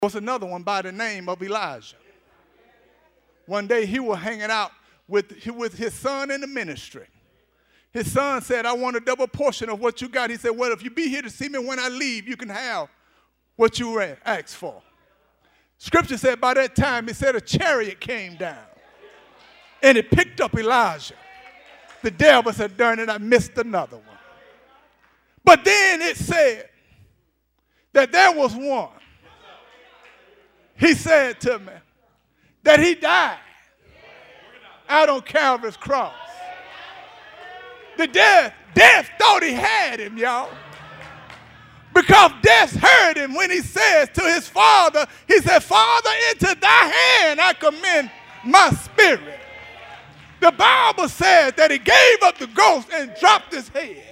was another one by the name of Elijah. One day he was hanging out with his son in the ministry. His son said, I want a double portion of what you got. He said, well, if you be here to see me when I leave, you can have what you asked for. Scripture said by that time, he said a chariot came down and it picked up Elijah. The devil said, darn it, I missed another one. But then it said that there was one. He said to me that he died out on Calvary's cross. The death thought he had him, y'all. Because death heard him when he says to his father, he said, Father, into thy hand I commend my spirit. The Bible says that he gave up the ghost and dropped his head.